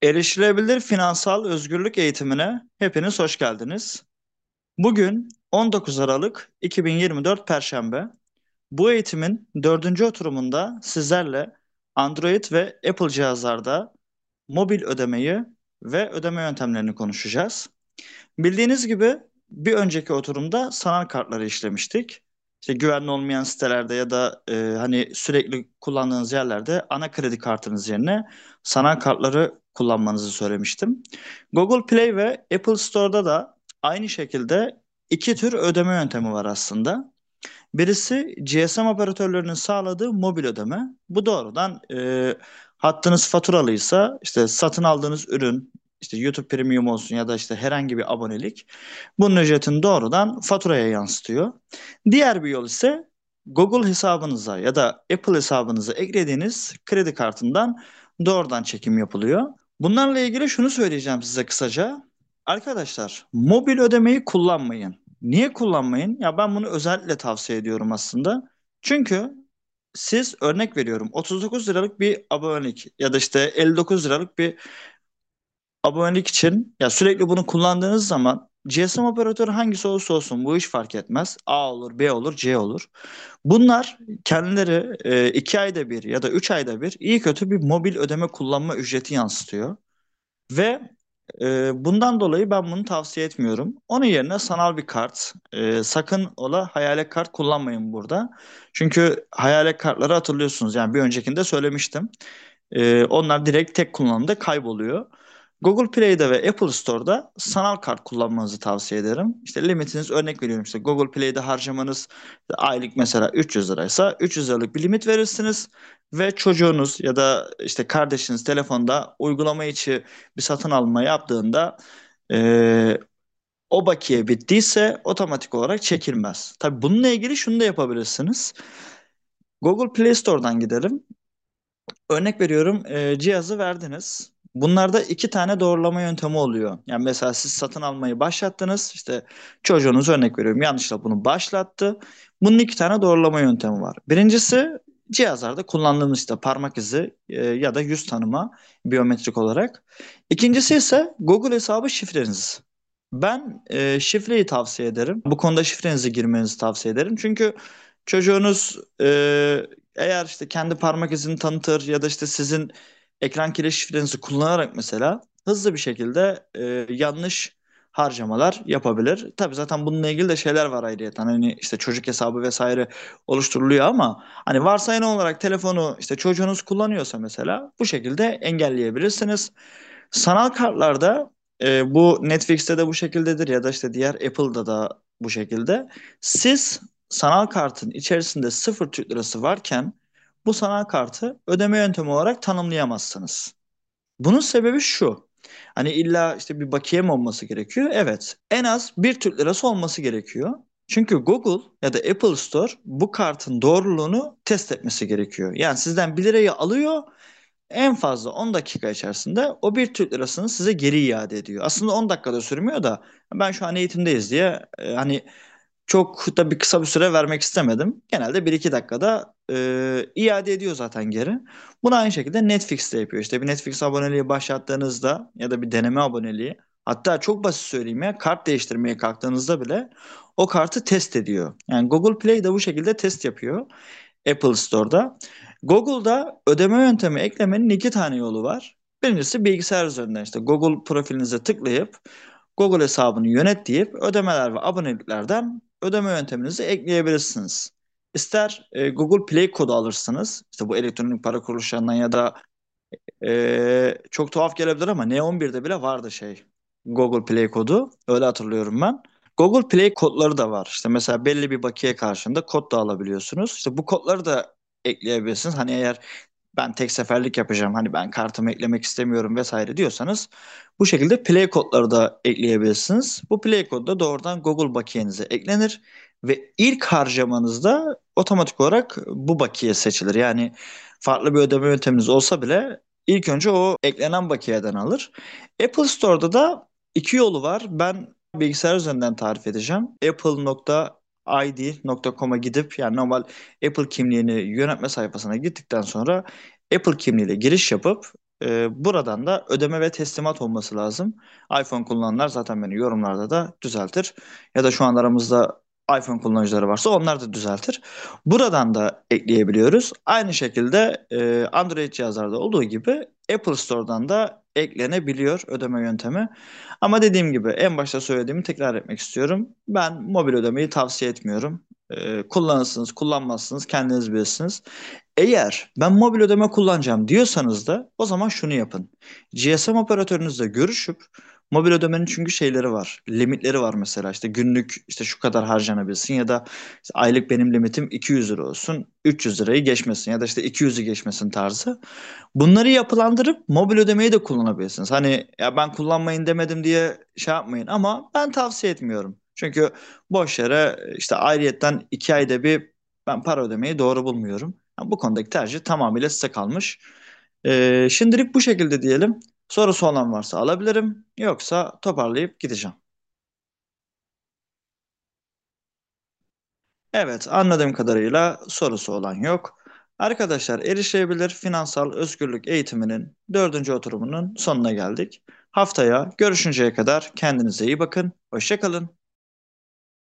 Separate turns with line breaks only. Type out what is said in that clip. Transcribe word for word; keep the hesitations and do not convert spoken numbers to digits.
Erişilebilir finansal özgürlük eğitimine hepiniz hoş geldiniz. Bugün on dokuz Aralık iki bin yirmi dört Perşembe. Bu eğitimin dördüncü oturumunda sizlerle Android ve Apple cihazlarda mobil ödemeyi ve ödeme yöntemlerini konuşacağız. Bildiğiniz gibi bir önceki oturumda sanal kartları işlemiştik. İşte güvenli olmayan sitelerde ya da e, hani sürekli kullandığınız yerlerde ana kredi kartınız yerine sanal kartları kullanmanızı söylemiştim. Google Play ve Apple Store'da da aynı şekilde iki tür ödeme yöntemi var aslında. Birisi G S M operatörlerinin sağladığı mobil ödeme. Bu doğrudan e, hattınız faturalıysa işte satın aldığınız ürün işte YouTube Premium olsun ya da işte herhangi bir abonelik bunun ücretini doğrudan faturaya yansıtıyor. Diğer bir yol ise Google hesabınıza ya da Apple hesabınıza eklediğiniz kredi kartından doğrudan çekim yapılıyor. Bunlarla ilgili şunu söyleyeceğim size kısaca. Arkadaşlar, mobil ödemeyi kullanmayın. Niye kullanmayın? Ya ben bunu özellikle tavsiye ediyorum aslında. Çünkü siz örnek veriyorum otuz dokuz liralık bir abonelik ya da işte elli dokuz liralık bir abonelik için ya sürekli bunu kullandığınız zaman G S M operatörü hangisi olursa olsun bu iş fark etmez. A olur, B olur, C olur. Bunlar kendileri e, iki ayda bir ya da üç ayda bir iyi kötü bir mobil ödeme kullanma ücreti yansıtıyor. Ve e, bundan dolayı ben bunu tavsiye etmiyorum. Onun yerine sanal bir kart, e, sakın ola hayalet kart kullanmayın burada. Çünkü hayalet kartları hatırlıyorsunuz. Yani bir öncekinde söylemiştim. E, onlar direkt tek kullanımda kayboluyor. Google Play'de ve Apple Store'da sanal kart kullanmanızı tavsiye ederim. İşte limitiniz örnek veriyorum işte Google Play'de harcamanız aylık mesela üç yüz liraysa üç yüz liralık bir limit verirsiniz ve çocuğunuz ya da işte kardeşiniz telefonda uygulama içi bir satın alma yaptığında e, o bakiye bittiyse otomatik olarak çekilmez. Tabii bununla ilgili şunu da yapabilirsiniz. Google Play Store'dan gidelim. Örnek veriyorum, e, cihazı verdiniz. Bunlarda iki tane doğrulama yöntemi oluyor. Yani mesela siz satın almayı başlattınız. İşte çocuğunuz örnek veriyorum yanlışla bunu başlattı. Bunun iki tane doğrulama yöntemi var. Birincisi cihazlarda kullandığımız işte parmak izi e, ya da yüz tanıma biyometrik olarak. İkincisi ise Google hesabı şifreniz. Ben e, şifreyi tavsiye ederim. Bu konuda şifrenizi girmenizi tavsiye ederim. Çünkü çocuğunuz e, eğer işte kendi parmak izini tanıtır ya da işte sizin ekran kilit şifrenizi kullanarak mesela hızlı bir şekilde e, yanlış harcamalar yapabilir. Tabii zaten bununla ilgili de şeyler var ayrıyeten. Hani işte çocuk hesabı vesaire oluşturuluyor ama hani varsayılan olarak telefonu işte çocuğunuz kullanıyorsa mesela bu şekilde engelleyebilirsiniz. Sanal kartlarda e, bu Netflix'te de bu şekildedir ya da işte diğer Apple'da da bu şekilde. Siz sanal kartın içerisinde sıfır Türk lirası varken bu sanal kartı ödeme yöntemi olarak tanımlayamazsınız. Bunun sebebi şu. Hani illa işte bir bakiye mi olması gerekiyor? Evet. En az bir Türk lirası olması gerekiyor. Çünkü Google ya da Apple Store bu kartın doğruluğunu test etmesi gerekiyor. Yani sizden bir lirayı alıyor, en fazla on dakika içerisinde o bir Türk lirasını size geri iade ediyor. Aslında on dakikada sürmüyor da ben şu an eğitimdeyiz diye e, hani çok da bir kısa bir süre vermek istemedim. Genelde bir iki dakikada e, iade ediyor zaten geri. Bunu aynı şekilde Netflix'te yapıyor. İşte bir Netflix aboneliği başlattığınızda ya da bir deneme aboneliği, hatta çok basit söyleyeyim ya, kart değiştirmeye kalktığınızda bile o kartı test ediyor. Yani Google Play de bu şekilde test yapıyor Apple Store'da. Google'da ödeme yöntemi eklemenin iki tane yolu var. Birincisi bilgisayar üzerinden işte Google profilinize tıklayıp Google hesabını yönet deyip ödemeler ve aboneliklerden ödeme yönteminizi ekleyebilirsiniz. İster e, Google Play kodu alırsınız. İşte bu elektronik para kuruluşlarından ya da e, çok tuhaf gelebilir ama N on birde bile vardı şey. Google Play kodu. Öyle hatırlıyorum ben. Google Play kodları da var. İşte mesela belli bir bakiye karşında kod da alabiliyorsunuz. İşte bu kodları da ekleyebilirsiniz. Hani eğer ben tek seferlik yapacağım, hani ben kartımı eklemek istemiyorum vesaire diyorsanız bu şekilde Play kodları da ekleyebilirsiniz. Bu Play kodu da doğrudan Google bakiyenize eklenir ve ilk harcamanızda otomatik olarak bu bakiye seçilir. Yani farklı bir ödeme yönteminiz olsa bile ilk önce o eklenen bakiyeden alır. Apple Store'da da iki yolu var. Ben bilgisayar üzerinden tarif edeceğim. apple nokta i d nokta com'a gidip yani normal Apple kimliğini yönetme sayfasına gittikten sonra Apple kimliğiyle giriş yapıp e, buradan da ödeme ve teslimat olması lazım. iPhone kullananlar zaten beni yorumlarda da düzeltir. Ya da şu an aramızda iPhone kullanıcıları varsa onlar da düzeltir. Buradan da ekleyebiliyoruz. Aynı şekilde e, Android cihazlarda olduğu gibi Apple Store'dan da eklenebiliyor ödeme yöntemi. Ama dediğim gibi en başta söylediğimi tekrar etmek istiyorum. Ben mobil ödemeyi tavsiye etmiyorum. E, kullanırsınız, kullanmazsınız, kendiniz bilirsiniz. Eğer ben mobil ödeme kullanacağım diyorsanız da o zaman şunu yapın. G S M operatörünüzle görüşüp mobil ödemenin çünkü şeyleri var. Limitleri var mesela işte günlük işte şu kadar harcanabilsin ya da işte aylık benim limitim iki yüz lira olsun. üç yüz lirayı geçmesin ya da işte iki yüzü geçmesin tarzı. Bunları yapılandırıp mobil ödemeyi de kullanabilirsiniz. Hani ya ben kullanmayın demedim diye şey yapmayın ama ben tavsiye etmiyorum. Çünkü boş yere işte ayrıyetten iki ayda bir ben para ödemeyi doğru bulmuyorum. Yani bu konudaki tercih tamamıyla size kalmış. Ee, şimdilik bu şekilde diyelim. Sorusu olan varsa alabilirim. Yoksa toparlayıp gideceğim. Evet, anladığım kadarıyla sorusu olan yok. Arkadaşlar, erişilebilir finansal özgürlük eğitiminin dördüncü oturumunun sonuna geldik. Haftaya görüşünceye kadar kendinize iyi bakın. Hoşça kalın.